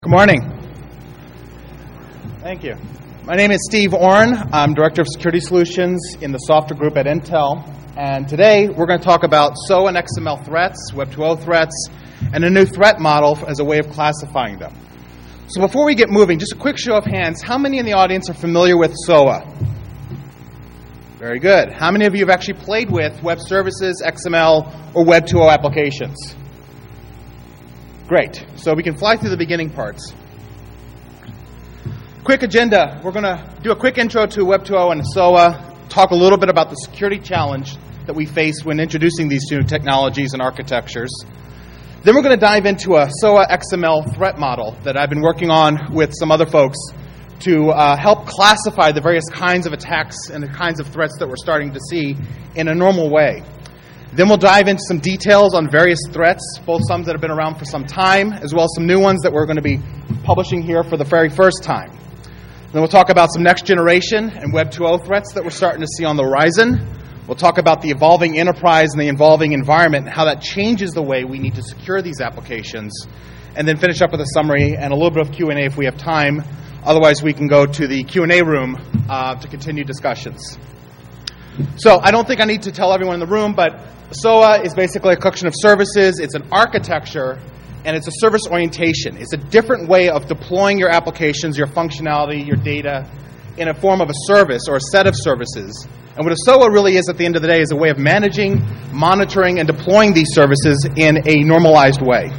Good morning. Thank you. My name is Steve Orn. I'm Director of Security Solutions in the software group at Intel. And today we're going to talk about SOA and XML threats, Web 2.0 threats, and a new threat model as a way of classifying them. So before we get moving, just a quick show of hands. How many in the audience are familiar with SOA? Very good. How many of you have actually played with web services, XML, or Web 2.0 applications? Great. So we can fly through the beginning parts. Quick agenda. We're going to do a quick intro to Web 2.0 and SOA, talk a little bit about the security challenge that we face when introducing these new technologies and architectures. Then we're going to dive into a SOA XML threat model that I've been working on with some other folks to help classify the various kinds of attacks and the kinds of threats that we're starting to see in a normal way. Then we'll dive into some details on various threats, both some that have been around for some time, as well as some new ones that we're going to be publishing here for the very first time. Then we'll talk about some next generation and Web 2.0 threats that we're starting to see on the horizon. We'll talk about the evolving enterprise and the evolving environment and how that changes the way we need to secure these applications. And then finish up with a summary and a little bit of Q&A if we have time. Otherwise, we can go to the Q&A room to continue discussions. So I don't think I need to tell everyone in the room, but SOA is basically a collection of services. It's an architecture, and it's a service orientation. It's a different way of deploying your applications, your functionality, your data in a form of a service or a set of services. And what a SOA really is at the end of the day is a way of managing, monitoring, and deploying these services in a normalized way.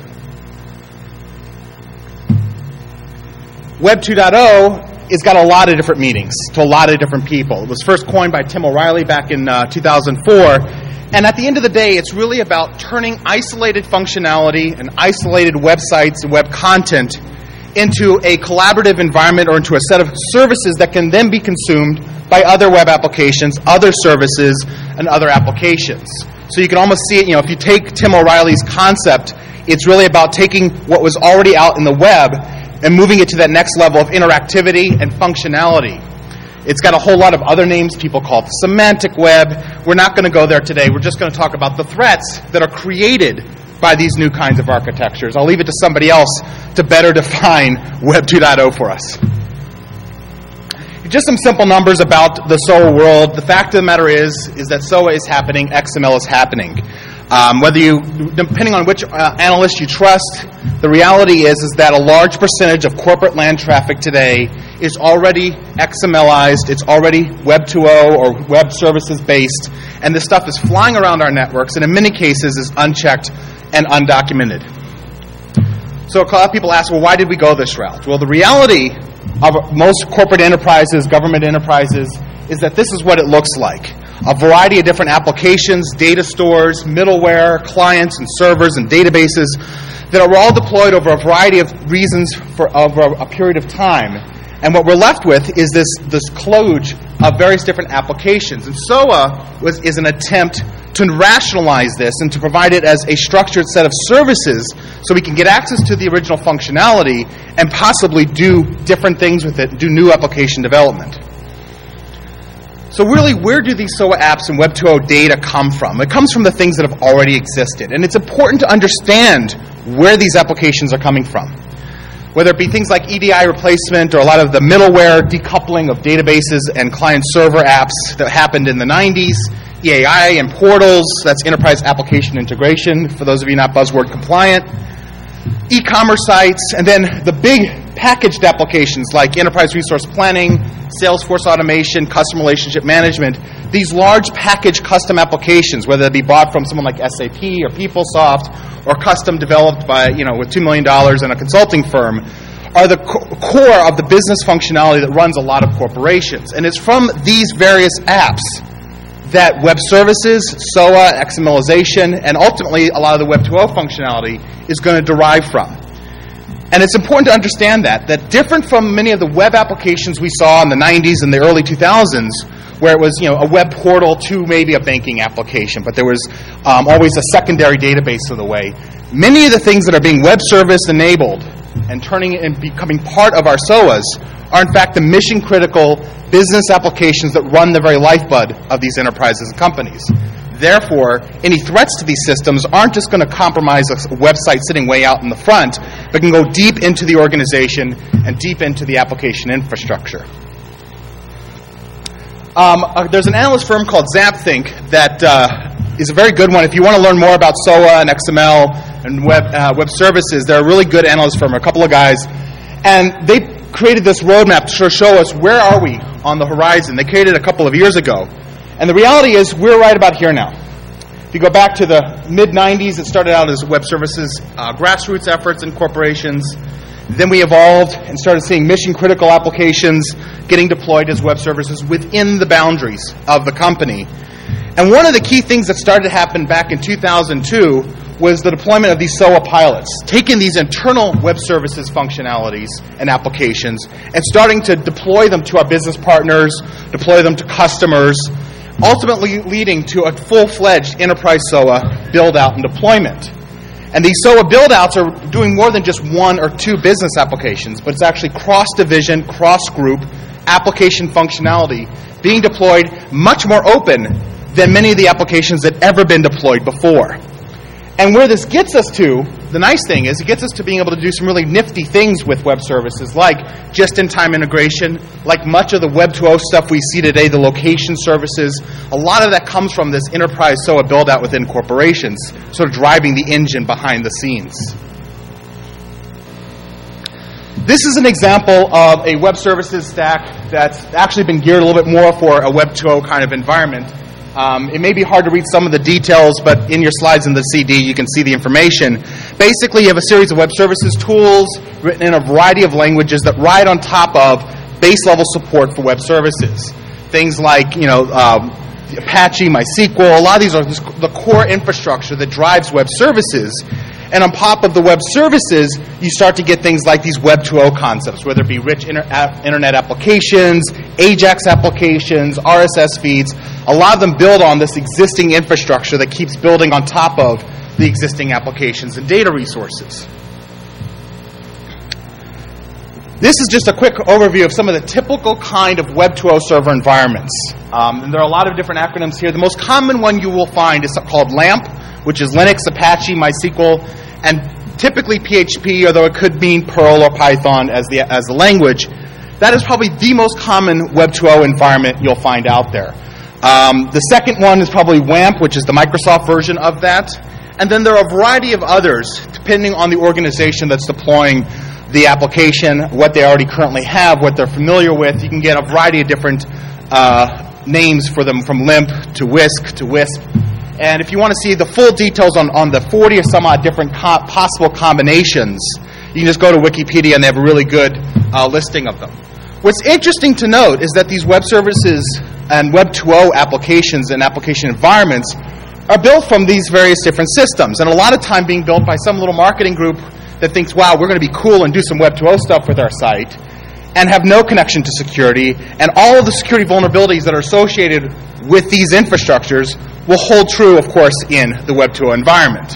Web 2.0 has got a lot of different meanings to a lot of different people. It was first coined by Tim O'Reilly back in 2004. And at the end of the day, it's really about turning isolated functionality and isolated websites and web content into a collaborative environment or into a set of services that can then be consumed by other web applications, other services, and other applications. So you can almost see it, if you take Tim O'Reilly's concept, it's really about taking what was already out in the web and moving it to that next level of interactivity and functionality. It's got a whole lot of other names people call it the semantic web. We're not going to go there today. We're just going to talk about the threats that are created by these new kinds of architectures. I'll leave it to somebody else to better define Web 2.0 for us. Just some simple numbers about the SOA world. The fact of the matter is that SOA is happening, XML is happening. Depending on which analyst you trust, the reality is that a large percentage of corporate land traffic today is already XMLized, it's already Web 2.0 or web services based, and this stuff is flying around our networks and in many cases is unchecked and undocumented. So a lot of people ask, well, why did we go this route? Well, the reality of most corporate enterprises, government enterprises, is that this is what it looks like. A variety of different applications, data stores, middleware, clients and servers and databases that are all deployed over a variety of reasons over a period of time. And what we're left with is this kludge of various different applications. And SOA is an attempt to rationalize this and to provide it as a structured set of services so we can get access to the original functionality and possibly do different things with it, do new application development. So really, where do these SOA apps and Web 2.0 data come from? It comes from the things that have already existed. And it's important to understand where these applications are coming from. Whether it be things like EDI replacement or a lot of the middleware decoupling of databases and client-server apps that happened in the 90s, EAI and portals, that's enterprise application integration, for those of you not buzzword compliant, e-commerce sites, and then the big packaged applications like enterprise resource planning, Salesforce automation, customer relationship management, these large packaged custom applications, whether they be bought from someone like SAP or PeopleSoft or custom developed by, with $2 million and a consulting firm, are the core of the business functionality that runs a lot of corporations. And it's from these various apps that web services, SOA, XMLization, and ultimately a lot of the Web 2.0 functionality is going to derive from. And it's important to understand that different from many of the web applications we saw in the 90s and the early 2000s, where it was a web portal to maybe a banking application, but there was always a secondary database of the way. Many of the things that are being web service enabled and turning it and becoming part of our SOAs are in fact the mission-critical business applications that run the very lifeblood of these enterprises and companies. Therefore, any threats to these systems aren't just going to compromise a website sitting way out in the front, but can go deep into the organization and deep into the application infrastructure. There's an analyst firm called ZapThink that is a very good one. If you want to learn more about SOA and XML and web services, they're a really good analyst firm, a couple of guys. And they created this roadmap to show us where are we on the horizon. They created it a couple of years ago. And the reality is we're right about here now. If you go back to the mid-90s, it started out as web services grassroots efforts in corporations. Then we evolved and started seeing mission-critical applications getting deployed as web services within the boundaries of the company. And one of the key things that started to happen back in 2002 was the deployment of these SOA pilots, taking these internal web services functionalities and applications and starting to deploy them to our business partners, deploy them to customers, ultimately leading to a full-fledged enterprise SOA build-out and deployment. And these SOA build-outs are doing more than just one or two business applications, but it's actually cross-division, cross-group application functionality being deployed much more open than many of the applications that ever been deployed before. And where this gets us to, the nice thing is it gets us to being able to do some really nifty things with web services, like just-in-time integration, like much of the Web 2.0 stuff we see today, the location services. A lot of that comes from this enterprise SOA build-out within corporations, sort of driving the engine behind the scenes. This is an example of a web services stack that's actually been geared a little bit more for a Web 2.0 kind of environment. It may be hard to read some of the details, but in your slides in the CD, you can see the information. Basically, you have a series of web services tools written in a variety of languages that ride on top of base-level support for web services. Things like, Apache, MySQL. A lot of these are the core infrastructure that drives web services. And on top of the web services, you start to get things like these Web 2.0 concepts, whether it be rich internet applications, AJAX applications, RSS feeds. A lot of them build on this existing infrastructure that keeps building on top of the existing applications and data resources. This is just a quick overview of some of the typical kind of Web 2.0 server environments. And there are a lot of different acronyms here. The most common one you will find is called LAMP, which is Linux, Apache, MySQL, and typically PHP, although it could mean Perl or Python as the language. That is probably the most common Web 2.0 environment you'll find out there. The second one is probably WAMP, which is the Microsoft version of that. And then there are a variety of others, depending on the organization that's deploying the application, what they already currently have, what they're familiar with. You can get a variety of different names for them, from LIMP to WISC to WISP. And if you want to see the full details on the 40 or some odd different possible combinations, you can just go to Wikipedia and they have a really good listing of them. What's interesting to note is that these web services and Web 2.0 applications and application environments are built from these various different systems, and a lot of time being built by some little marketing group that thinks, wow, we're going to be cool and do some Web 2.0 stuff with our site, and have no connection to security, and all of the security vulnerabilities that are associated with these infrastructures will hold true, of course, in the Web 2.0 environment.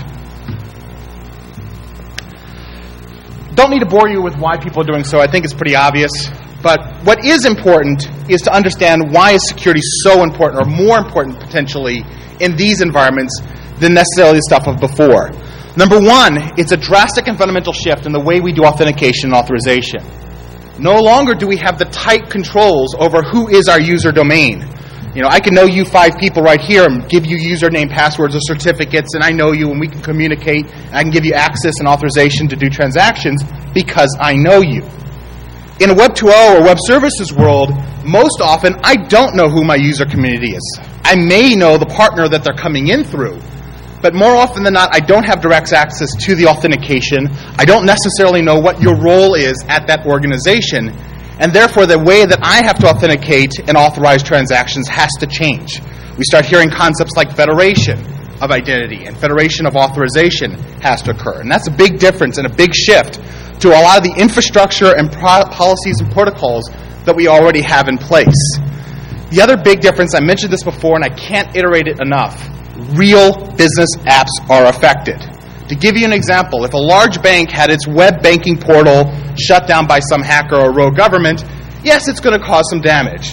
Don't need to bore you with why people are doing so. I think it's pretty obvious. But what is important is to understand why is security so important, or more important potentially, in these environments than necessarily the stuff of before. Number one, it's a drastic and fundamental shift in the way we do authentication and authorization. No longer do we have the tight controls over who is our user domain. I can know you 5 people right here and give you username, passwords, or certificates, and I know you, and we can communicate, and I can give you access and authorization to do transactions because I know you. In a Web 2.0 or web services world, most often I don't know who my user community is. I may know the partner that they're coming in through, but more often than not, I don't have direct access to the authentication. I don't necessarily know what your role is at that organization, and therefore the way that I have to authenticate and authorize transactions has to change. We start hearing concepts like federation of identity and federation of authorization has to occur, and that's a big difference and a big shift to a lot of the infrastructure and policies and protocols that we already have in place. The other big difference, I mentioned this before and I can't iterate it enough, real business apps are affected. To give you an example, if a large bank had its web banking portal shut down by some hacker or rogue government, yes, it's going to cause some damage.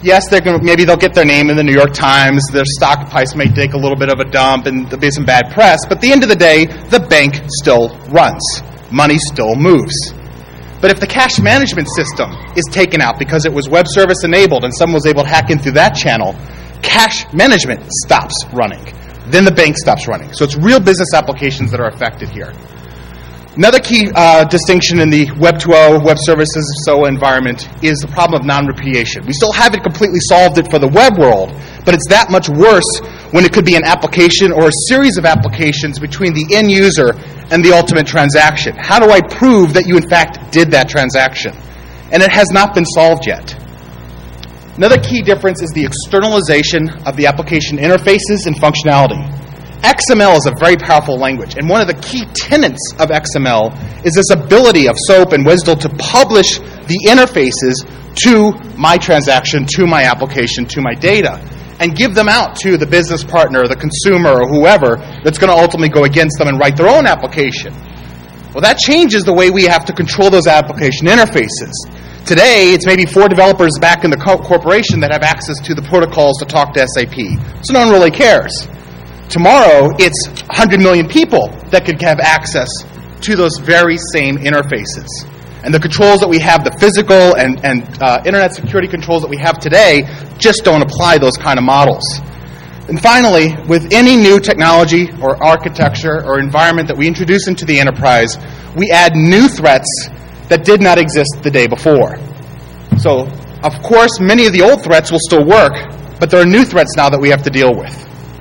Yes, maybe they'll get their name in the New York Times, their stock price may take a little bit of a dump, and there'll be some bad press, but at the end of the day, the bank still runs. Money still moves. But if the cash management system is taken out because it was web service enabled and someone was able to hack in through that channel, cash management stops running. Then the bank stops running. So it's real business applications that are affected here. Another key distinction in the Web 2.0 web services SOA environment is the problem of non-repudiation. We still haven't completely solved it for the web world, but it's that much worse when it could be an application or a series of applications between the end user and the ultimate transaction. How do I prove that you in fact did that transaction? And it has not been solved yet. Another key difference is the externalization of the application interfaces and functionality. XML is a very powerful language, and one of the key tenets of XML is this ability of SOAP and WSDL to publish the interfaces to my transaction, to my application, to my data, and give them out to the business partner, the consumer, or whoever that's going to ultimately go against them and write their own application. Well, that changes the way we have to control those application interfaces. Today, it's maybe 4 developers back in the corporation that have access to the protocols to talk to SAP, so no one really cares. Tomorrow, it's 100 million people that could have access to those very same interfaces. And the controls that we have, the physical and internet security controls that we have today, just don't apply those kind of models. And finally, with any new technology or architecture or environment that we introduce into the enterprise, we add new threats that did not exist the day before. So, of course, many of the old threats will still work, but there are new threats now that we have to deal with.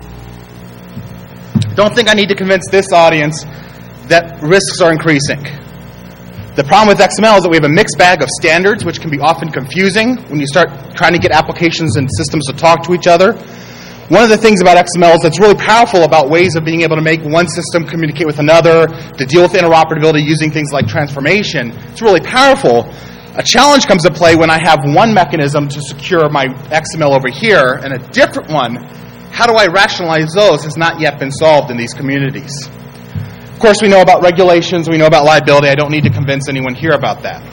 Don't think I need to convince this audience that risks are increasing. The problem with XML is that we have a mixed bag of standards, which can be often confusing when you start trying to get applications and systems to talk to each other. One of the things about XML is that's really powerful about ways of being able to make one system communicate with another, to deal with interoperability using things like transformation. It's really powerful. A challenge comes to play when I have one mechanism to secure my XML over here and a different one. How do I rationalize those has not yet been solved in these communities. Of course, we know about regulations, we know about liability. I don't need to convince anyone here about that.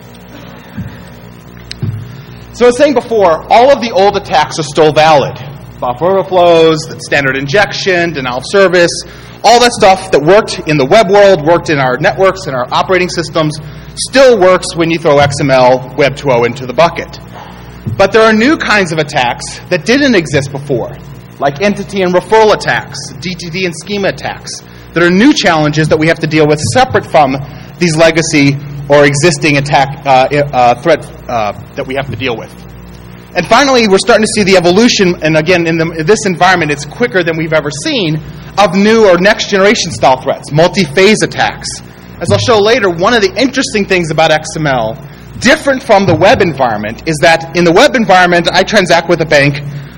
So I was saying before, all of the old attacks are still valid. Buffer overflows, standard injection, denial of service, all that stuff that worked in the web world, worked in our networks and our operating systems, still works when you throw XML Web 2.0 into the bucket. But there are new kinds of attacks that didn't exist before, like entity and referral attacks, DTD and schema attacks. There are new challenges that we have to deal with separate from these legacy or existing attack threat that we have to deal with. And finally, we're starting to see the evolution, and again, in this environment, it's quicker than we've ever seen, of new or next-generation style threats, multi-phase attacks. As I'll show later, one of the interesting things about XML, different from the web environment, is that in the web environment, I transact with a bank,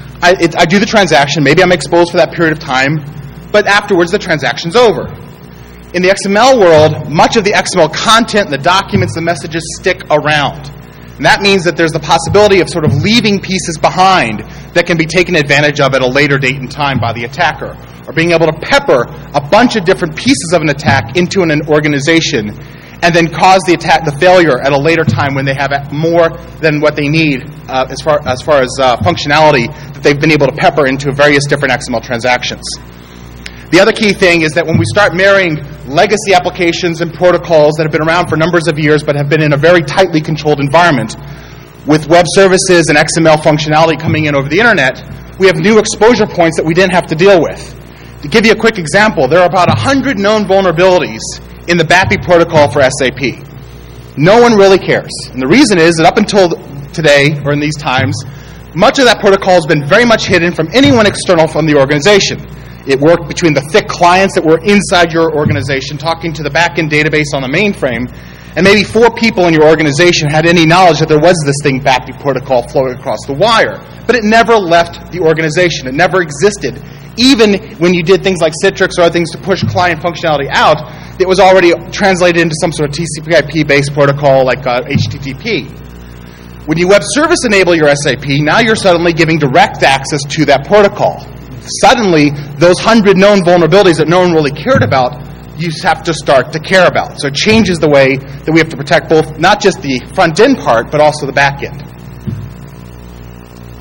I do the transaction, maybe I'm exposed for that period of time, but afterwards the transaction's over. In the XML world, much of the XML content, the documents, the messages stick around. And that means that there's the possibility of sort of leaving pieces behind that can be taken advantage of at a later date and time by the attacker, or being able to pepper a bunch of different pieces of an attack into an organization and then cause the failure at a later time when they have more than what they need as far as functionality that they've been able to pepper into various different XML transactions. The other key thing is that when we start marrying legacy applications and protocols that have been around for numbers of years but have been in a very tightly controlled environment, with web services and XML functionality coming in over the internet, we have new exposure points that we didn't have to deal with. To give you a quick example, there are about 100 known vulnerabilities in the BAPI protocol for SAP. No one really cares. And the reason is that up until today, or in these times, much of that protocol has been very much hidden from anyone external from the organization. It worked between the thick clients that were inside your organization talking to the back-end database on the mainframe, and maybe 4 people in your organization had any knowledge that there was this thing, BAPI protocol, flowing across the wire. But it never left the organization. It never existed. Even when you did things like Citrix or other things to push client functionality out, it was already translated into some sort of TCP/IP-based protocol like HTTP. When you web service enable your SAP, now you're suddenly giving direct access to that protocol. Suddenly, those 100 known vulnerabilities that no one really cared about, you have to start to care about. So it changes the way that we have to protect both, not just the front-end part, but also the back-end.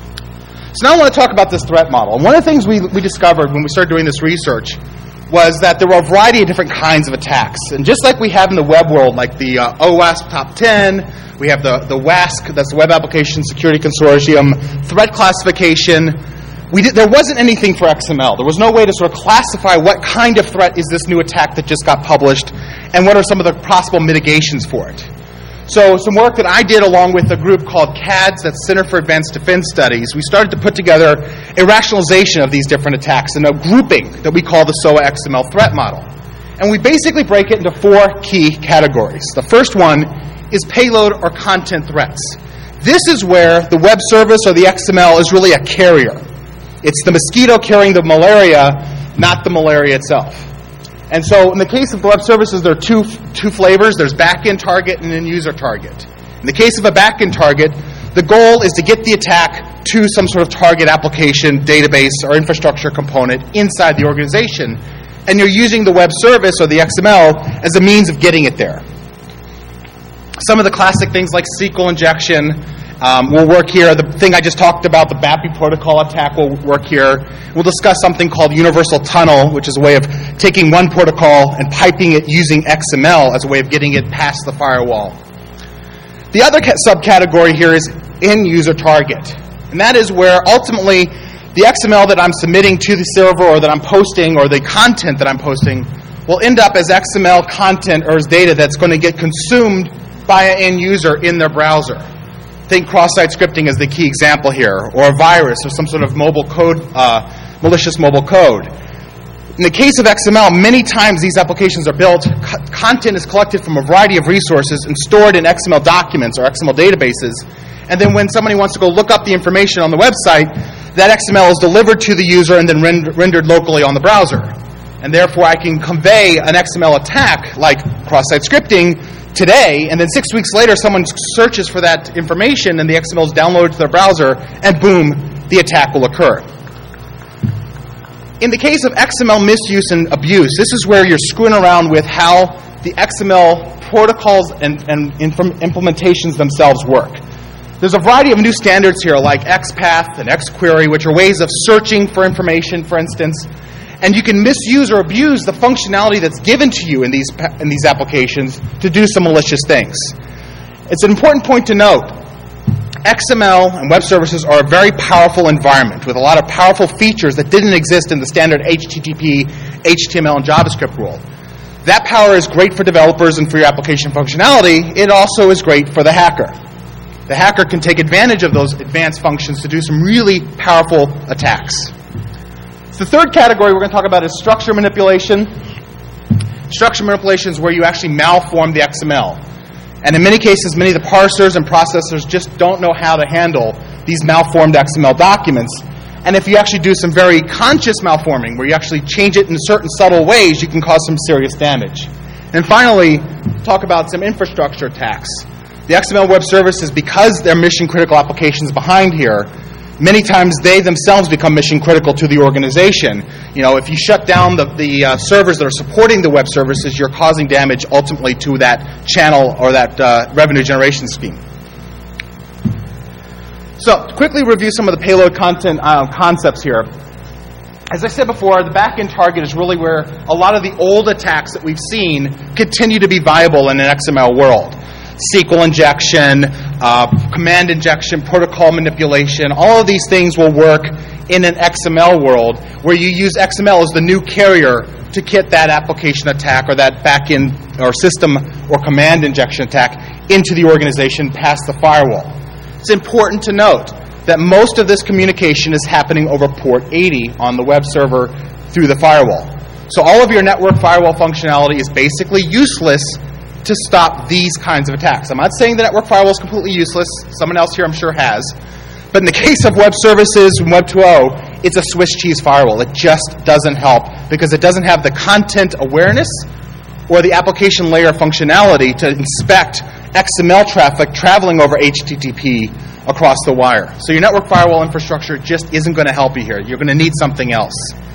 So now I want to talk about this threat model. And one of the things we discovered when we started doing this research was that there were a variety of different kinds of attacks. And just like we have in the web world, like the OWASP Top 10, we have the WASC, that's the Web Application Security Consortium, threat classification. There wasn't anything for XML. There was no way to sort of classify what kind of threat is this new attack that just got published, and what are some of the possible mitigations for it. So some work that I did along with a group called CADS, that's Center for Advanced Defense Studies, we started to put together a rationalization of these different attacks and a grouping that we call the SOA XML threat model. And we basically break it into 4 key categories. The first one is payload or content threats. This is where the web service or the XML is really a carrier. It's the mosquito carrying the malaria, not the malaria itself. And so in the case of web services, there are two flavors. There's back-end target and then user target. In the case of a back-end target, the goal is to get the attack to some sort of target application, database, or infrastructure component inside the organization. And you're using the web service or the XML as a means of getting it there. Some of the classic things like SQL injection will work here. The thing I just talked about, the BAPI protocol attack, will work here. We'll discuss something called universal tunnel, which is a way of taking one protocol and piping it using XML as a way of getting it past the firewall. The other subcategory here is end-user target. And that is where ultimately the XML that I'm submitting to the server or that I'm posting or the content that I'm posting will end up as XML content or as data that's going to get consumed by an end user in their browser. Think cross-site scripting as the key example here, or a virus, or some sort of mobile code, malicious mobile code. In the case of XML, many times these applications are built, content is collected from a variety of resources and stored in XML documents or XML databases, and then when somebody wants to go look up the information on the website, that XML is delivered to the user and then rendered locally on the browser. And therefore I can convey an XML attack like cross-site scripting today, and then 6 weeks later someone searches for that information and the XML is downloaded to their browser, and boom, the attack will occur. In the case of XML misuse and abuse, this is where you're screwing around with how the XML protocols and implementations themselves work. There's a variety of new standards here like XPath and XQuery, which are ways of searching for information, for instance. And you can misuse or abuse the functionality that's given to you in these applications to do some malicious things. It's an important point to note. XML and web services are a very powerful environment with a lot of powerful features that didn't exist in the standard HTTP, HTML, and JavaScript world. That power is great for developers and for your application functionality. It also is great for the hacker. The hacker can take advantage of those advanced functions to do some really powerful attacks. The third category we're going to talk about is structure manipulation. Structure manipulation is where you actually malform the XML. And in many cases, many of the parsers and processors just don't know how to handle these malformed XML documents. And if you actually do some very conscious malforming, where you actually change it in certain subtle ways, you can cause some serious damage. And finally, talk about some infrastructure attacks. The XML web services, because they're mission-critical applications behind here, many times they themselves become mission critical to the organization. You know, if you shut down the servers that are supporting the web services, you're causing damage ultimately to that channel or that revenue generation scheme. So, quickly review some of the payload content concepts here. As I said before, the back-end target is really where a lot of the old attacks that we've seen continue to be viable in an XML world. SQL injection, command injection, protocol manipulation, all of these things will work in an XML world where you use XML as the new carrier to get that application attack or that back-end or system or command injection attack into the organization past the firewall. It's important to note that most of this communication is happening over port 80 on the web server through the firewall. So all of your network firewall functionality is basically useless to stop these kinds of attacks. I'm not saying the network firewall is completely useless. Someone else here I'm sure has. But in the case of web services and Web 2.0, it's a Swiss cheese firewall. It just doesn't help because it doesn't have the content awareness or the application layer functionality to inspect XML traffic traveling over HTTP across the wire. So your network firewall infrastructure just isn't going to help you here. You're going to need something else.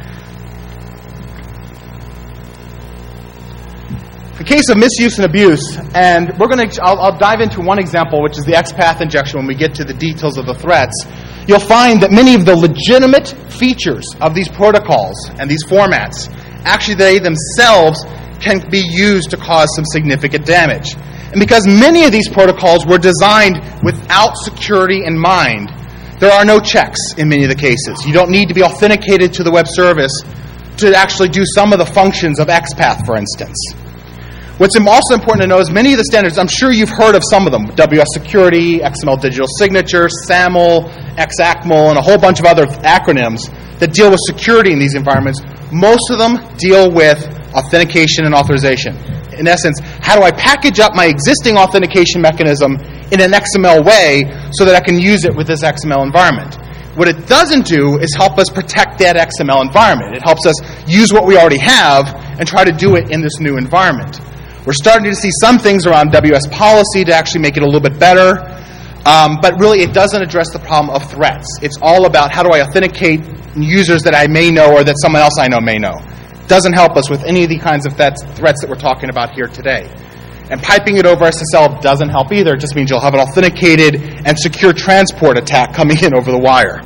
The case of misuse and abuse, and I'll dive into one example, which is the XPath injection when we get to the details of the threats. you'll find that many of the legitimate features of these protocols and these formats, actually they themselves can be used to cause some significant damage. And because many of these protocols were designed without security in mind, there are no checks in many of the cases. You don't need to be authenticated to the web service to actually do some of the functions of XPath, for instance. What's also important to know is many of the standards, I'm sure you've heard of some of them, WS Security, XML Digital Signature, SAML, XACML, and a whole bunch of other acronyms that deal with security in these environments. Most of them deal with authentication and authorization. In essence, how do I package up my existing authentication mechanism in an XML way so that I can use it with this XML environment? What it doesn't do is help us protect that XML environment. It helps us use what we already have and try to do it in this new environment. We're starting to see some things around WS policy to actually make it a little bit better, but really it doesn't address the problem of threats. It's all about how do I authenticate users that I may know or that someone else I know may know. It doesn't help us with any of the kinds of threats that we're talking about here today. And piping it over SSL doesn't help either. It just means you'll have an authenticated and secure transport attack coming in over the wire.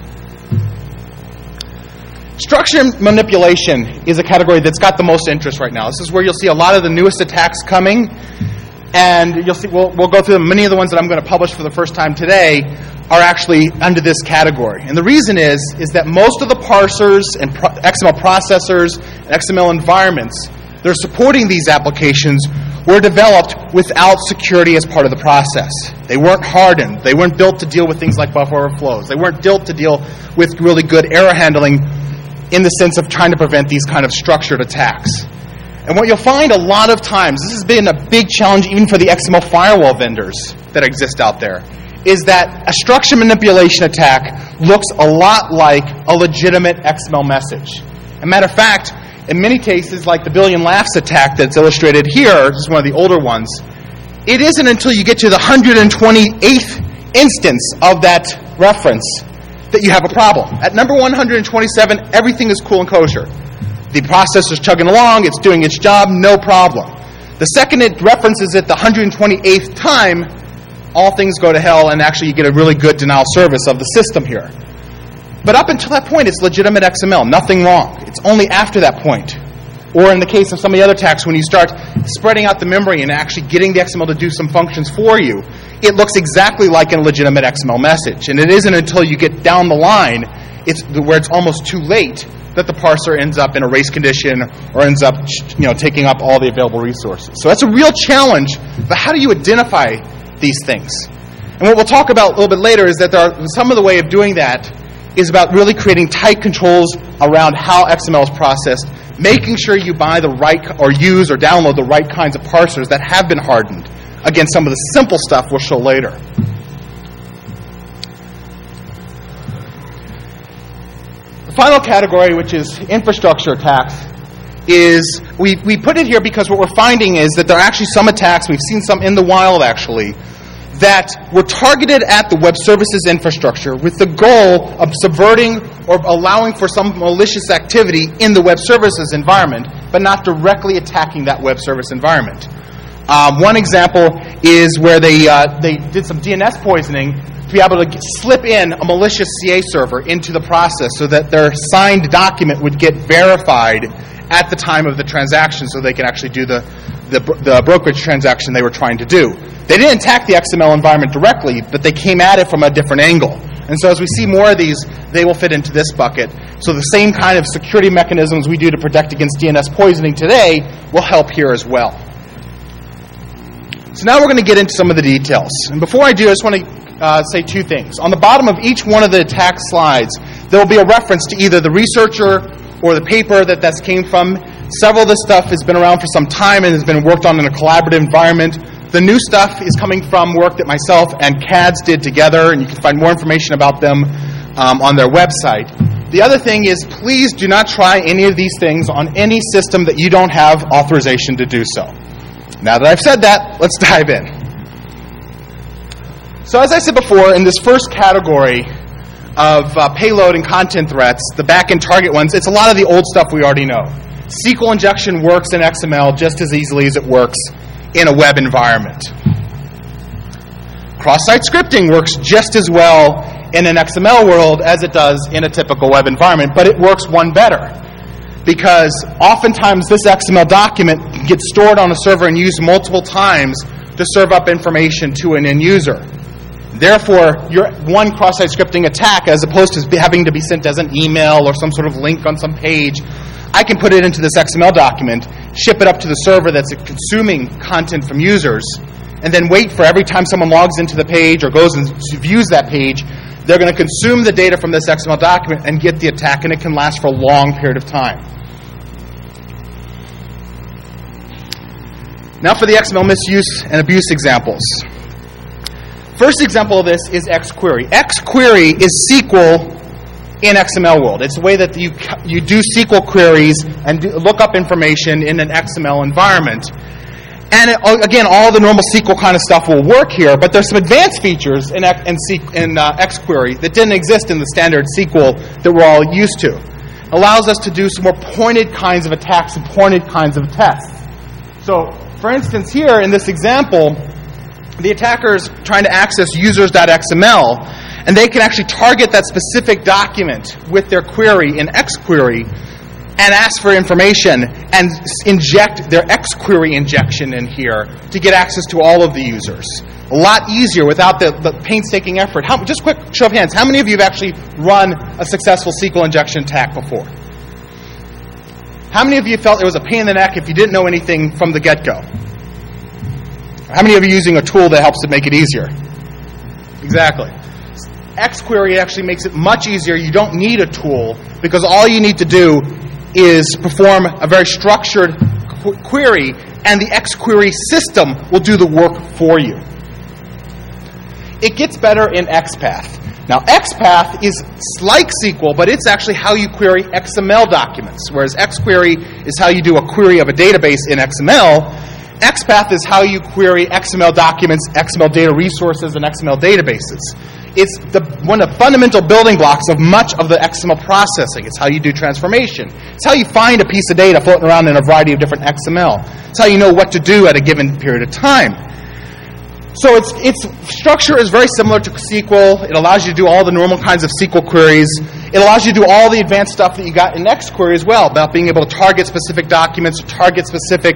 Structure manipulation is a category that's got the most interest right now. This is where you'll see a lot of the newest attacks coming, and you'll see we'll go through them. Many of the ones that I'm going to publish for the first time today are actually under this category. And the reason is that most of the parsers and XML processors and XML environments that are supporting these applications were developed without security as part of the process. They weren't hardened. They weren't built to deal with things like buffer overflows. They weren't built to deal with really good error handling in the sense of trying to prevent these kind of structured attacks. And what you'll find a lot of times, this has been a big challenge even for the XML firewall vendors that exist out there, is that a structure manipulation attack looks a lot like a legitimate XML message. As a matter of fact, in many cases, like the Billion Laughs attack that's illustrated here, this is one of the older ones, it isn't until you get to the 128th instance of that reference that you have a problem. At number 127, everything is cool and kosher. The processor's chugging along, it's doing its job, no problem. The second it references it the 128th time, all things go to hell, and actually you get a really good denial service of the system here. But up until that point, it's legitimate XML, nothing wrong. It's only after that point, or in the case of some of the other attacks, when you start spreading out the memory and actually getting the XML to do some functions for you, it looks exactly like a legitimate XML message. And it isn't until you get down the line where it's almost too late that the parser ends up in a race condition or ends up taking up all the available resources. So that's a real challenge, but how do you identify these things? And what we'll talk about a little bit later is that some of the way of doing that is about really creating tight controls around how XML is processed, making sure you buy the right or use or download the right kinds of parsers that have been hardened against some of the simple stuff we'll show later. The final category, which is infrastructure attacks, is we put it here because what we're finding is that there are actually some attacks, we've seen some in the wild actually, that were targeted at the web services infrastructure with the goal of subverting or allowing for some malicious activity in the web services environment, but not directly attacking that web service environment. One example is where they did some DNS poisoning to be able to slip in a malicious CA server into the process so that their signed document would get verified at the time of the transaction so they can actually do the brokerage transaction they were trying to do. They didn't attack the XML environment directly, but they came at it from a different angle. And so as we see more of these, they will fit into this bucket. So the same kind of security mechanisms we do to protect against DNS poisoning today will help here as well. So now we're going to get into some of the details. And before I do, I just want to say two things. On the bottom of each one of the attack slides, there will be a reference to either the researcher or the paper that came from. Several of this stuff has been around for some time and has been worked on in a collaborative environment. The new stuff is coming from work that myself and CADS did together, and you can find more information about them on their website. The other thing is, please do not try any of these things on any system that you don't have authorization to do so. Now that I've said that, let's dive in. So as I said before, in this first category of payload and content threats, the back-end target ones, it's a lot of the old stuff we already know. SQL injection works in XML just as easily as it works in a web environment. Cross-site scripting works just as well in an XML world as it does in a typical web environment, but it works one better. Because oftentimes this XML document gets stored on a server and used multiple times to serve up information to an end user. Therefore, your one cross-site scripting attack, as opposed to having to be sent as an email or some sort of link on some page, I can put it into this XML document, ship it up to the server that's consuming content from users, and then wait for every time someone logs into the page or goes and views that page, they're going to consume the data from this XML document and get the attack, and it can last for a long period of time. Now for the XML misuse and abuse examples. First example of this is XQuery. XQuery is SQL in XML world. It's the way that you do SQL queries and look up information in an XML environment. And again, all the normal SQL kind of stuff will work here, but there's some advanced features in XQuery that didn't exist in the standard SQL that we're all used to. It allows us to do some more pointed kinds of attacks and pointed kinds of tests. So, for instance, here in this example, the attacker is trying to access users.xml, and they can actually target that specific document with their query in XQuery and ask for information and inject their XQuery injection in here to get access to all of the users. A lot easier without the painstaking effort. Just quick show of hands, how many of you have actually run a successful SQL injection attack before? How many of you felt it was a pain in the neck if you didn't know anything from the get-go? How many of you are using a tool that helps to make it easier? Exactly. XQuery actually makes it much easier. You don't need a tool because all you need to do is perform a very structured query, and the XQuery system will do the work for you. It gets better in XPath. Now, XPath is like SQL, but it's actually how you query XML documents, whereas XQuery is how you do a query of a database in XML. XPath is how you query XML documents, XML data resources, and XML databases. It's one of the fundamental building blocks of much of the XML processing. It's how you do transformation. It's how you find a piece of data floating around in a variety of different XML. It's how you know what to do at a given period of time. So its structure is very similar to SQL. It allows you to do all the normal kinds of SQL queries. It allows you to do all the advanced stuff that you got in XQuery as well, about being able to target specific documents, target specific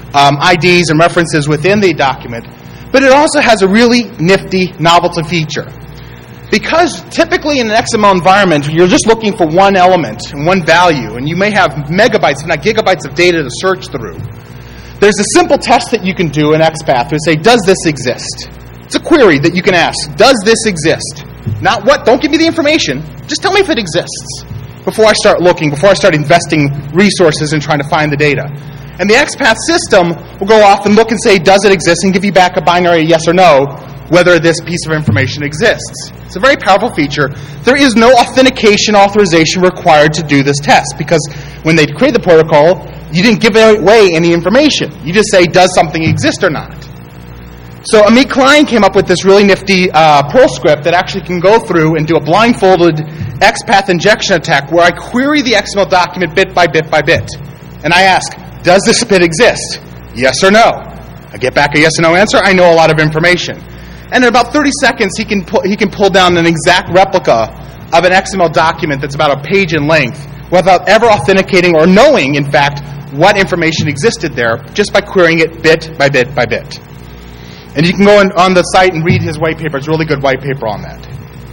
IDs and references within the document. But it also has a really nifty novelty feature. Because typically in an XML environment, you're just looking for one element and one value, and you may have megabytes, if not gigabytes of data to search through. There's a simple test that you can do in XPath to say, does this exist? It's a query that you can ask, does this exist? Not what, don't give me the information, just tell me if it exists before I start looking, before I start investing resources in trying to find the data. And the XPath system will go off and look and say, does it exist, and give you back a binary yes or no, whether this piece of information exists. It's a very powerful feature. There is no authentication authorization required to do this test, because when they create the protocol, you didn't give away any information. You just say, does something exist or not? So Amit Klein came up with this really nifty Perl script that actually can go through and do a blindfolded XPath injection attack where I query the XML document bit by bit by bit. And I ask, does this bit exist? Yes or no? I get back a yes or no answer. I know a lot of information. And in about 30 seconds, he can pull down an exact replica of an XML document that's about a page in length without ever authenticating or knowing, in fact, what information existed there, just by querying it bit by bit by bit. And you can go on the site and read his white paper. It's a really good white paper on that.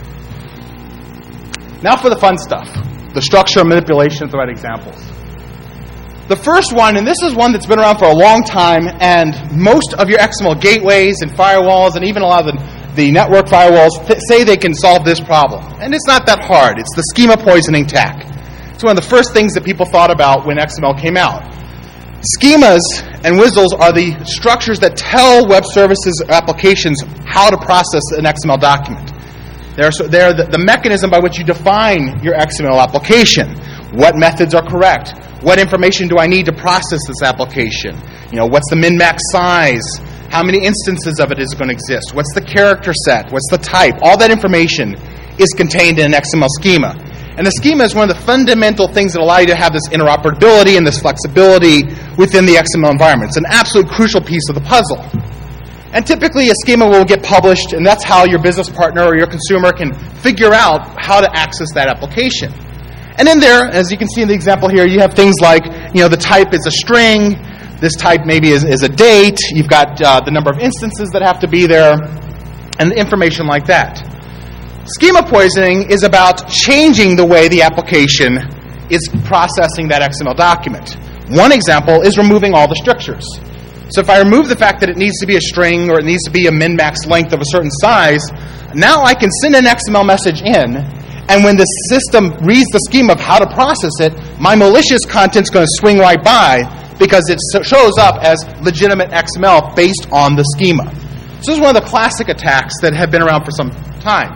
Now for the fun stuff, the structure and manipulation of thread examples. The first one, and this is one that's been around for a long time, and most of your XML gateways and firewalls, and even a lot of the network firewalls, say they can solve this problem. And it's not that hard. It's the schema poisoning attack. It's one of the first things that people thought about when XML came out. Schemas and WSDLs are the structures that tell web services applications how to process an XML document. They're the mechanism by which you define your XML application. What methods are correct? What information do I need to process this application? What's the min-max size? How many instances of it is going to exist? What's the character set? What's the type? All that information is contained in an XML schema. And the schema is one of the fundamental things that allow you to have this interoperability and this flexibility within the XML environment. It's an absolute crucial piece of the puzzle. And typically a schema will get published, and that's how your business partner or your consumer can figure out how to access that application. And in there, as you can see in the example here, you have things like, the type is a string, this type maybe is a date, you've got the number of instances that have to be there, and information like that. Schema poisoning is about changing the way the application is processing that XML document. One example is removing all the strictures. So if I remove the fact that it needs to be a string or it needs to be a min-max length of a certain size, now I can send an XML message in, and when the system reads the schema of how to process it, my malicious content's going to swing right by because it shows up as legitimate XML based on the schema. So this is one of the classic attacks that have been around for some time.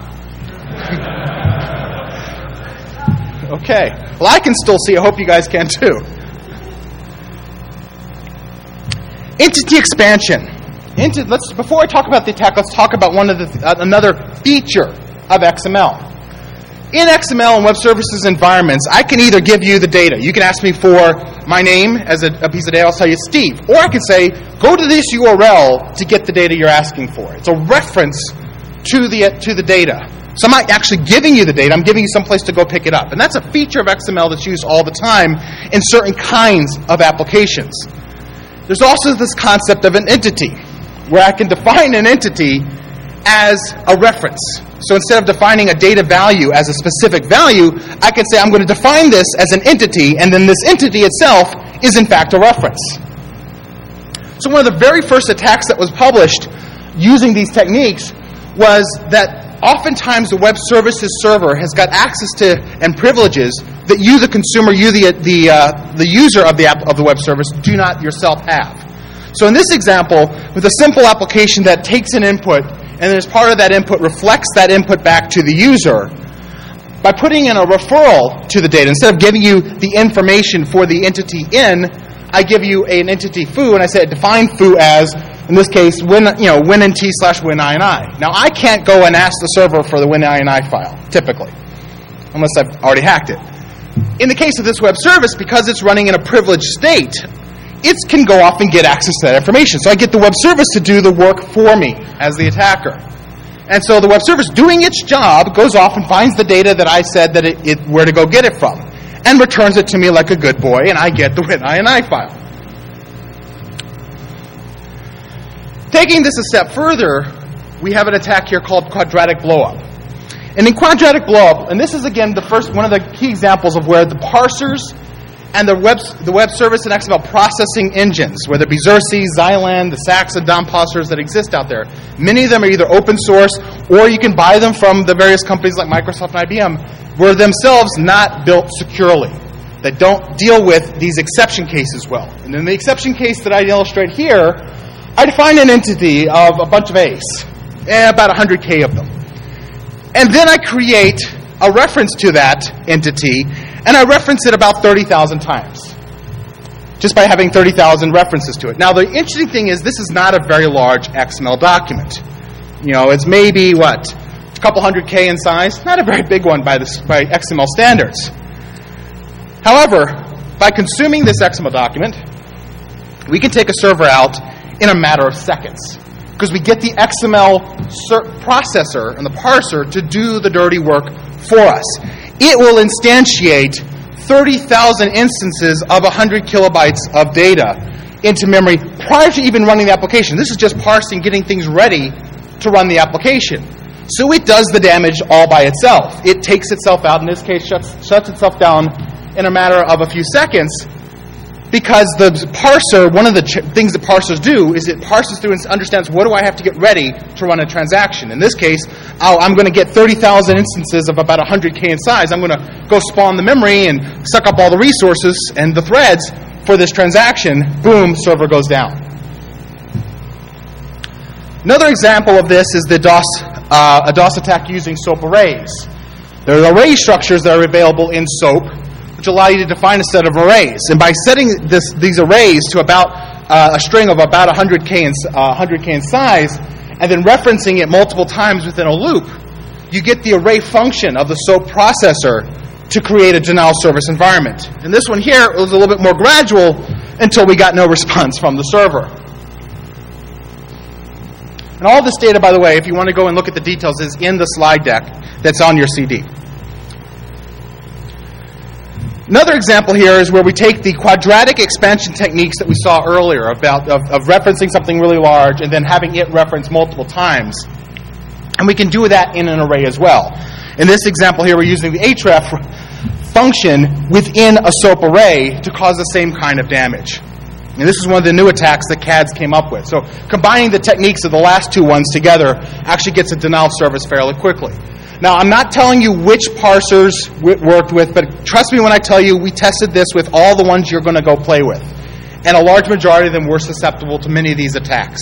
Okay. Well, I can still see. I hope you guys can too. Entity expansion. Before I talk about the attack, let's talk about another feature of XML. In XML and web services environments, I can either give you the data. You can ask me for my name as a piece of data. I'll tell you it's Steve. Or I can say, go to this URL to get the data you're asking for. It's a reference to the data. So I'm not actually giving you the data. I'm giving you some place to go pick it up. And that's a feature of XML that's used all the time in certain kinds of applications. There's also this concept of an entity, where I can define an entity as a reference. So instead of defining a data value as a specific value, I can say I'm going to define this as an entity, and then this entity itself is in fact a reference. So one of the very first attacks that was published using these techniques was that oftentimes the web services server has got access to and privileges that you, the consumer, you, the user of the web service, do not yourself have. So in this example, with a simple application that takes an input, and as part of that input reflects that input back to the user, by putting in a referral to the data, instead of giving you the information for the entity in, I give you an entity foo, and I say define foo as, in this case, winnt/winini. Now, I can't go and ask the server for the winini file, typically, unless I've already hacked it. In the case of this web service, because it's running in a privileged state, it can go off and get access to that information. So I get the web service to do the work for me as the attacker. And so the web service, doing its job, goes off and finds the data that I said that where to go get it from, and returns it to me like a good boy, and I get the winini file. Taking this a step further, we have an attack here called quadratic blowup. And in quadratic blowup, and this is again one of the key examples of where the parsers and the web service and XML processing engines, whether it be Xerces, Xylan, the SACS and DOM parsers that exist out there, many of them are either open source or you can buy them from the various companies like Microsoft and IBM, were themselves not built securely, that don't deal with these exception cases well. And in the exception case that I illustrate here, I define an entity of a bunch of A's, about 100K of them. And then I create a reference to that entity, and I reference it about 30,000 times, just by having 30,000 references to it. Now, the interesting thing is this is not a very large XML document. It's maybe, a couple 100K in size? Not a very big one by XML standards. However, by consuming this XML document, we can take a server out in a matter of seconds, because we get the XML processor and the parser to do the dirty work for us. It will instantiate 30,000 instances of 100 kilobytes of data into memory prior to even running the application. This is just parsing, getting things ready to run the application. So it does the damage all by itself. It takes itself out, in this case, shuts itself down in a matter of a few seconds, because the parser, one of the things that parsers do is it parses through and understands what do I have to get ready to run a transaction. In this case, I'm going to get 30,000 instances of about 100K in size. I'm going to go spawn the memory and suck up all the resources and the threads for this transaction. Boom, server goes down. Another example of this is a DOS attack using SOAP arrays. There are array structures that are available in SOAP, which allow you to define a set of arrays. And by setting these arrays to about a string of about 100K in size, and then referencing it multiple times within a loop, you get the array function of the SOAP processor to create a denial service environment. And this one here was a little bit more gradual until we got no response from the server. And all this data, by the way, if you want to go and look at the details, is in the slide deck that's on your CD. Another example here is where we take the quadratic expansion techniques that we saw earlier about of referencing something really large and then having it reference multiple times. And we can do that in an array as well. In this example here, we're using the href function within a SOAP array to cause the same kind of damage. And this is one of the new attacks that CADS came up with. So combining the techniques of the last two ones together actually gets a denial of service fairly quickly. Now, I'm not telling you which parsers we worked with, but trust me when I tell you we tested this with all the ones you're going to go play with. And a large majority of them were susceptible to many of these attacks.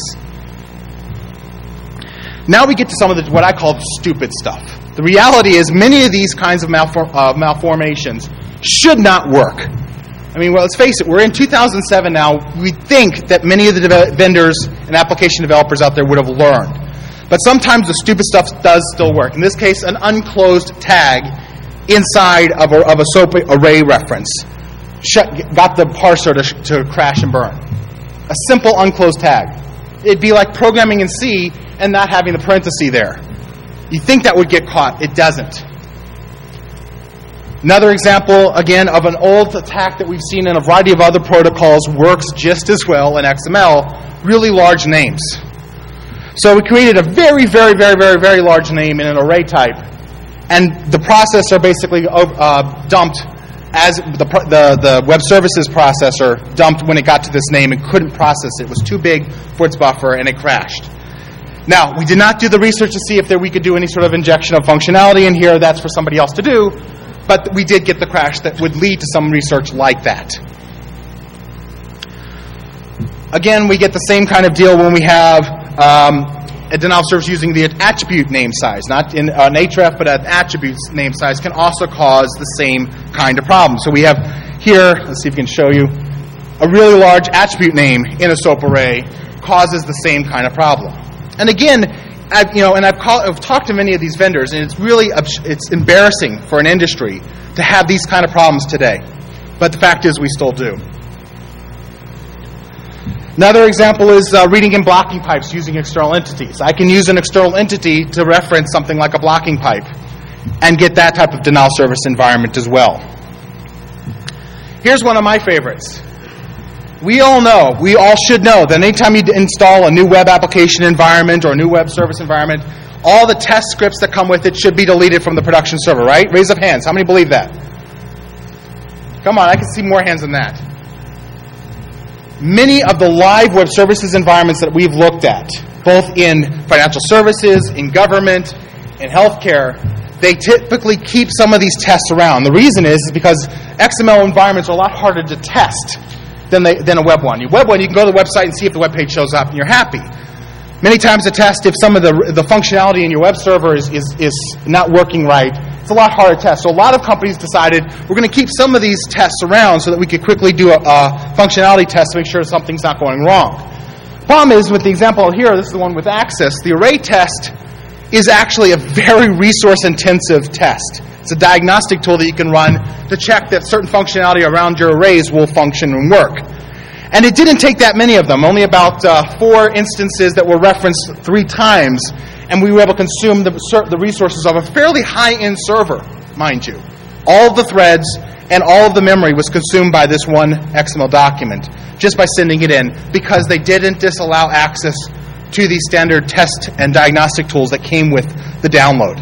Now we get to some of what I call stupid stuff. The reality is many of these kinds of malformations should not work. I mean, well, let's face it, we're in 2007 now. We think that many of the vendors and application developers out there would have learned. But sometimes the stupid stuff does still work. In this case, an unclosed tag inside of a SOAP array reference got the parser to crash and burn. A simple unclosed tag. It'd be like programming in C and not having the parenthesis there. You think that would get caught. It doesn't. Another example, again, of an old attack that we've seen in a variety of other protocols works just as well in XML, really large names. So we created a very, very, very, very, very large name in an array type, and the processor basically dumped as the web services processor dumped when it got to this name and couldn't process it. It was too big for its buffer, and it crashed. Now, we did not do the research to see if we could do any sort of injection of functionality in here. That's for somebody else to do, but we did get the crash that would lead to some research like that. Again, we get the same kind of deal when we have a denial of service using the attribute name size. Not in an href, but an attribute name size can also cause the same kind of problem. So we have here, let's see if we can show you, a really large attribute name in a SOAP array causes the same kind of problem. And again, I've talked to many of these vendors, and it's embarrassing for an industry to have these kind of problems today. But the fact is, we still do. Another example is reading and blocking pipes using external entities. I can use an external entity to reference something like a blocking pipe and get that type of denial of service environment as well. Here's one of my favorites. We all should know that anytime you install a new web application environment or a new web service environment, all the test scripts that come with it should be deleted from the production server, right? Raise of hands. How many believe that? Come on, I can see more hands than that. Many of the live web services environments that we've looked at, both in financial services, in government, in healthcare, they typically keep some of these tests around. The reason is because XML environments are a lot harder to test than a web one. Your web one, you can go to the website and see if the web page shows up, and you're happy. Many times to test if some of the functionality in your web server is not working right, it's a lot harder to test. So a lot of companies decided we're going to keep some of these tests around so that we could quickly do a functionality test to make sure something's not going wrong. Problem is, with the example here, this is the one with Access, the array test is actually a very resource-intensive test. It's a diagnostic tool that you can run to check that certain functionality around your arrays will function and work. And it didn't take that many of them, only about 4 instances that were referenced 3 times, and we were able to consume the resources of a fairly high-end server, mind you. All of the threads and all of the memory was consumed by this one XML document, just by sending it in, because they didn't disallow access to these standard test and diagnostic tools that came with the download.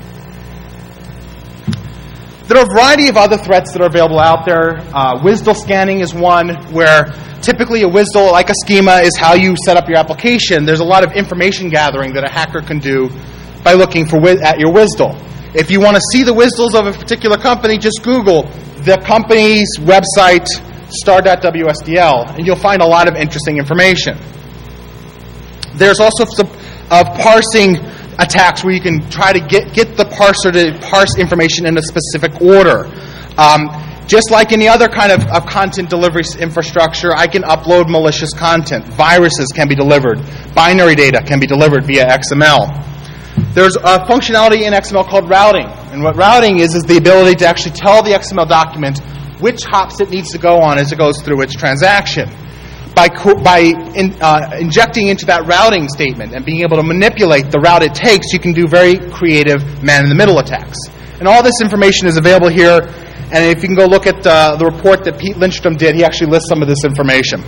There are a variety of other threats that are available out there. WSDL scanning is one where typically a WSDL, like a schema, is how you set up your application. There's a lot of information gathering that a hacker can do by looking at your WSDL. If you want to see the WSDLs of a particular company, just Google the company's website, star.wsdl, and you'll find a lot of interesting information. There's also some parsing attacks where you can try to get the parser to parse information in a specific order. Just like any other kind of content delivery infrastructure, I can upload malicious content. Viruses can be delivered. Binary data can be delivered via XML. There's a functionality in XML called routing. And what routing is the ability to actually tell the XML document which hops it needs to go on as it goes through its transaction. injecting into that routing statement and being able to manipulate the route it takes, you can do very creative man-in-the-middle attacks. And all this information is available here, and if you can go look at the report that Pete Lindstrom did, he actually lists some of this information.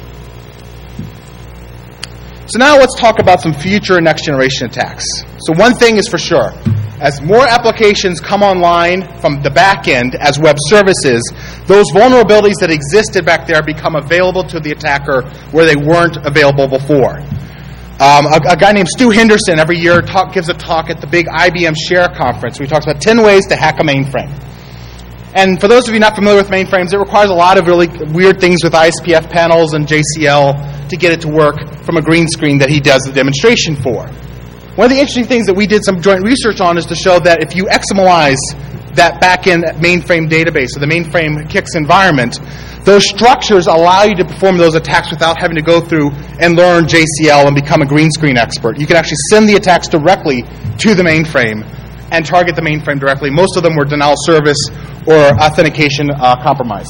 So now let's talk about some future and next-generation attacks. So one thing is for sure. As more applications come online from the back end as web services, those vulnerabilities that existed back there become available to the attacker where they weren't available before. A guy named Stu Henderson every year gives a talk at the big IBM Share conference where he talks about 10 ways to hack a mainframe. And for those of you not familiar with mainframes, it requires a lot of really weird things with ISPF panels and JCL to get it to work from a green screen that he does the demonstration for. One of the interesting things that we did some joint research on is to show that if you XMLize that back-end mainframe database, or the mainframe KICS environment, those structures allow you to perform those attacks without having to go through and learn JCL and become a green screen expert. You can actually send the attacks directly to the mainframe and target the mainframe directly. Most of them were denial of service or authentication compromise.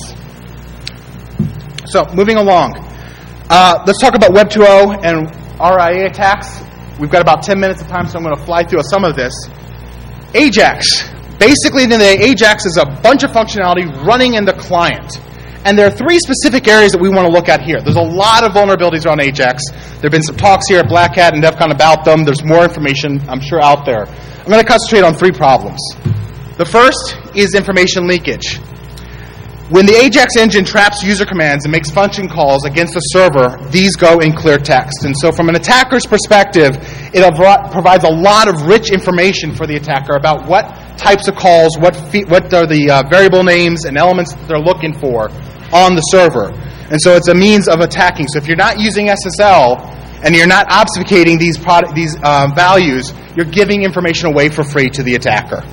So, moving along. Let's talk about Web 2.0 and RIA attacks. We've got about 10 minutes of time, so I'm going to fly through some of this. AJAX. Basically, today, AJAX is a bunch of functionality running in the client. And there are three specific areas that we want to look at here. There's a lot of vulnerabilities around AJAX. There have been some talks here at Black Hat and DEF CON about them. There's more information, I'm sure, out there. I'm going to concentrate on three problems. The first is information leakage. When the AJAX engine traps user commands and makes function calls against a server, these go in clear text. And so from an attacker's perspective, it provides a lot of rich information for the attacker about what types of calls, what are the variable names and elements that they're looking for on the server. And so it's a means of attacking. So if you're not using SSL and you're not obfuscating these values, you're giving information away for free to the attacker.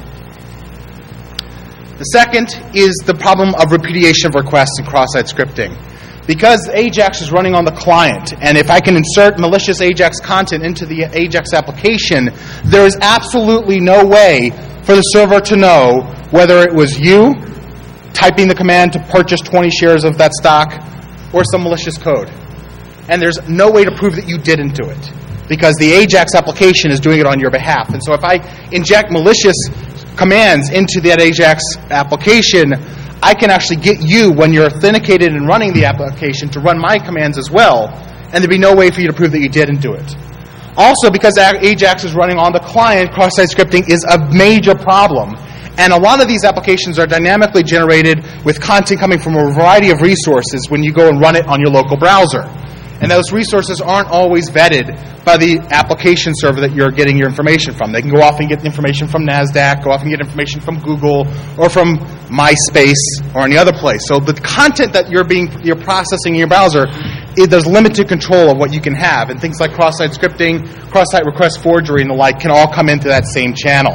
The second is the problem of repudiation of requests and cross-site scripting. Because AJAX is running on the client, and if I can insert malicious AJAX content into the AJAX application, there is absolutely no way for the server to know whether it was you typing the command to purchase 20 shares of that stock or some malicious code. And there's no way to prove that you didn't do it because the AJAX application is doing it on your behalf. And so if I inject malicious commands into that AJAX application, I can actually get you, when you're authenticated and running the application, to run my commands as well, and there'd be no way for you to prove that you didn't do it. Also, because AJAX is running on the client, cross-site scripting is a major problem. And a lot of these applications are dynamically generated with content coming from a variety of resources when you go and run it on your local browser. And those resources aren't always vetted by the application server that you're getting your information from. They can go off and get information from NASDAQ, go off and get information from Google, or from MySpace, or any other place. So the content that you're processing in your browser, there's limited control of what you can have. And things like cross-site scripting, cross-site request forgery, and the like can all come into that same channel.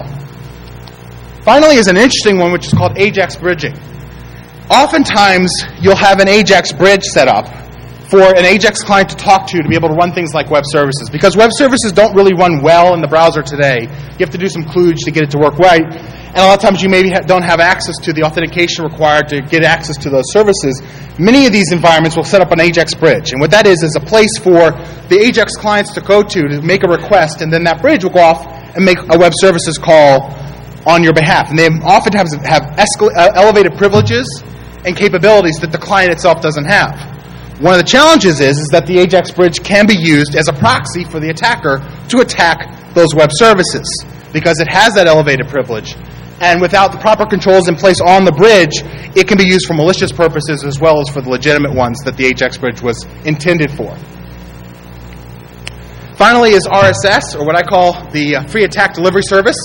Finally is an interesting one, which is called AJAX bridging. Oftentimes, you'll have an AJAX bridge set up for an AJAX client to talk to be able to run things like web services. Because web services don't really run well in the browser today. You have to do some kludge to get it to work right. And a lot of times you maybe don't have access to the authentication required to get access to those services. Many of these environments will set up an AJAX bridge. And what that is a place for the AJAX clients to go to make a request, and then that bridge will go off and make a web services call on your behalf. And they oftentimes have elevated privileges and capabilities that the client itself doesn't have. One of the challenges is that the AJAX bridge can be used as a proxy for the attacker to attack those web services because it has that elevated privilege. And without the proper controls in place on the bridge, it can be used for malicious purposes as well as for the legitimate ones that the AJAX bridge was intended for. Finally is RSS, or what I call the Free Attack Delivery Service.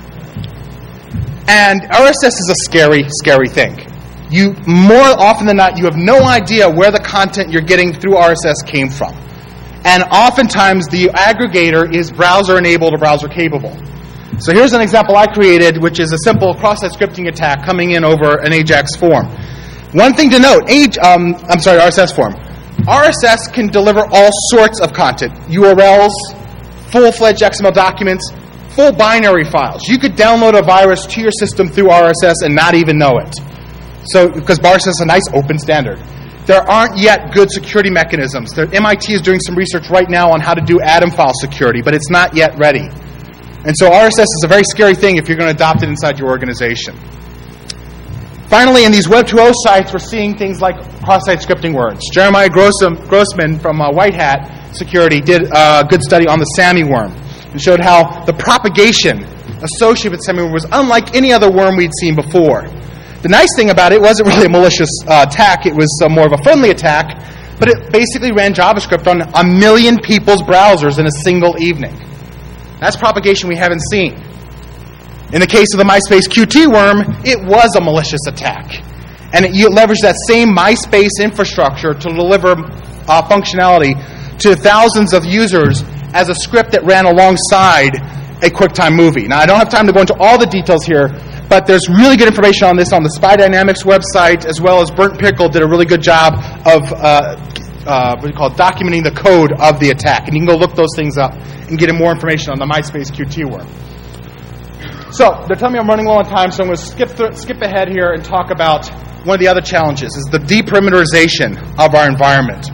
And RSS is a scary, scary thing. You, more often than not, you have no idea where the content you're getting through RSS came from. And oftentimes, the aggregator is browser-enabled or browser-capable. So here's an example I created, which is a simple cross-site scripting attack coming in over an AJAX form. One thing to note, RSS form. RSS can deliver all sorts of content. URLs, full-fledged XML documents, full binary files. You could download a virus to your system through RSS and not even know it. So, because RSS is a nice open standard. there aren't yet good security mechanisms. MIT is doing some research right now on how to do atom file security, but it's not yet ready. And so RSS is a very scary thing if you're going to adopt it inside your organization. Finally, in these Web 2.0 sites, we're seeing things like cross-site scripting words. Jeremiah Grossman from White Hat Security did a good study on the SAMI worm and showed how the propagation associated with SAMI worm was unlike any other worm we'd seen before. The nice thing about it wasn't really a malicious attack. It was more of a friendly attack, but it basically ran JavaScript on 1 million people's browsers in a single evening. That's propagation we haven't seen. In the case of the MySpace Qt worm, it was a malicious attack. And it leveraged that same MySpace infrastructure to deliver functionality to thousands of users as a script that ran alongside a QuickTime movie. Now, I don't have time to go into all the details here, but there's really good information on this on the Spy Dynamics website, as well as Burnt Pickle did a really good job of documenting the code of the attack. And you can go look those things up and get more information on the MySpace Qt worm. So, they're telling me I'm running low on time, so I'm going to skip ahead here and talk about one of the other challenges, is the deperimeterization of our environment.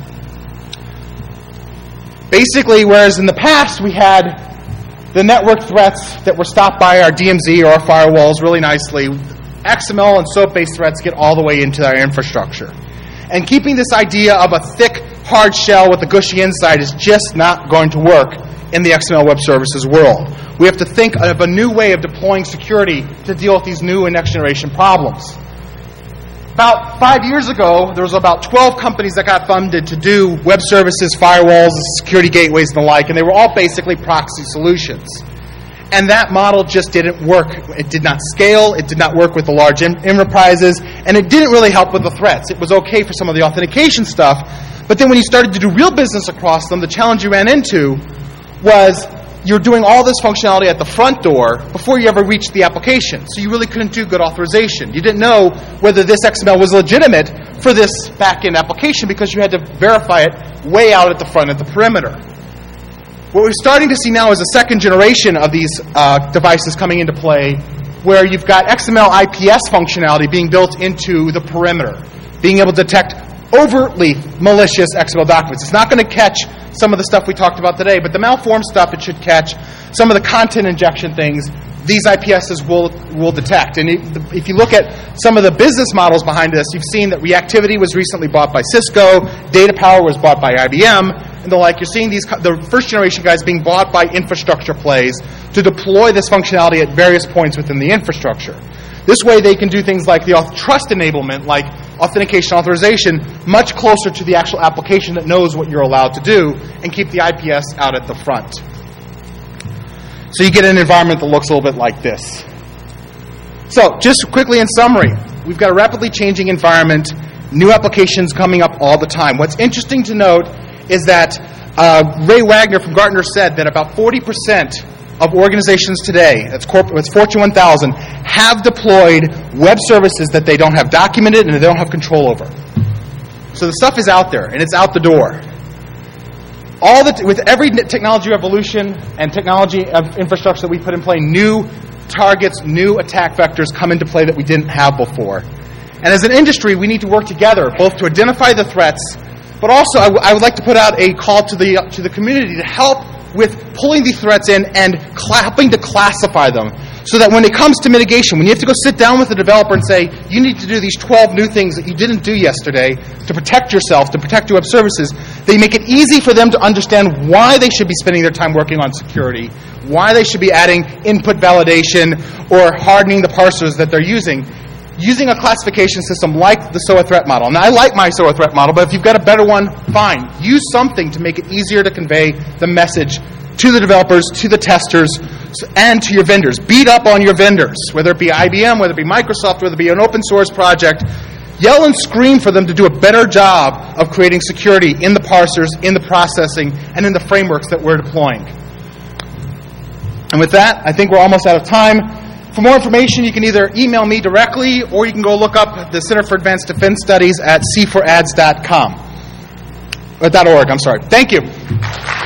Basically, whereas in the past we had the network threats that were stopped by our DMZ or our firewalls really nicely, XML and SOAP-based threats get all the way into our infrastructure. And keeping this idea of a thick, hard shell with a gushy inside is just not going to work in the XML Web Services world. We have to think of a new way of deploying security to deal with these new and next-generation problems. About 5 years ago, there was about 12 companies that got funded to do web services, firewalls, security gateways, and the like, and they were all basically proxy solutions. And that model just didn't work. It did not scale, it did not work with the large enterprises, and it didn't really help with the threats. It was okay for some of the authentication stuff, but then when you started to do real business across them, the challenge you ran into was you're doing all this functionality at the front door before you ever reached the application. So you really couldn't do good authorization. You didn't know whether this XML was legitimate for this back-end application because you had to verify it way out at the front at the perimeter. What we're starting to see now is a second generation of these devices coming into play where you've got XML IPS functionality being built into the perimeter, being able to detect overtly malicious XML documents. It's not going to catch some of the stuff we talked about today, but the malformed stuff it should catch. Some of the content injection things, these IPSs will detect. And if you look at some of the business models behind this, you've seen that Reactivity was recently bought by Cisco, DataPower was bought by IBM, and the like. You're seeing the first generation guys being bought by infrastructure plays to deploy this functionality at various points within the infrastructure. This way they can do things like the trust enablement, like authentication authorization, much closer to the actual application that knows what you're allowed to do, and keep the IPS out at the front. So you get an environment that looks a little bit like this. So just quickly in summary, we've got a rapidly changing environment, new applications coming up all the time. What's interesting to note is that Ray Wagner from Gartner said that about 40% of organizations today, that's Fortune 1000, have deployed web services that they don't have documented and they don't have control over. So the stuff is out there, and it's out the door. With every technology revolution and technology of infrastructure that we put in play, new targets, new attack vectors come into play that we didn't have before. And as an industry, we need to work together, both to identify the threats, but also I would like to put out a call to the community to help with pulling these threats in and helping to classify them so that when it comes to mitigation, when you have to go sit down with the developer and say, you need to do these 12 new things that you didn't do yesterday to protect yourself, to protect your web services, they make it easy for them to understand why they should be spending their time working on security, why they should be adding input validation or hardening the parsers that they're using a classification system like the SOA threat model. Now, I like my SOA threat model, but if you've got a better one, fine. Use something to make it easier to convey the message to the developers, to the testers, and to your vendors. Beat up on your vendors, whether it be IBM, whether it be Microsoft, whether it be an open source project. Yell and scream for them to do a better job of creating security in the parsers, in the processing, and in the frameworks that we're deploying. And with that, I think we're almost out of time. For more information, you can either email me directly or you can go look up the Center for Advanced Defense Studies at c4ads.com. .org, I'm sorry. Thank you.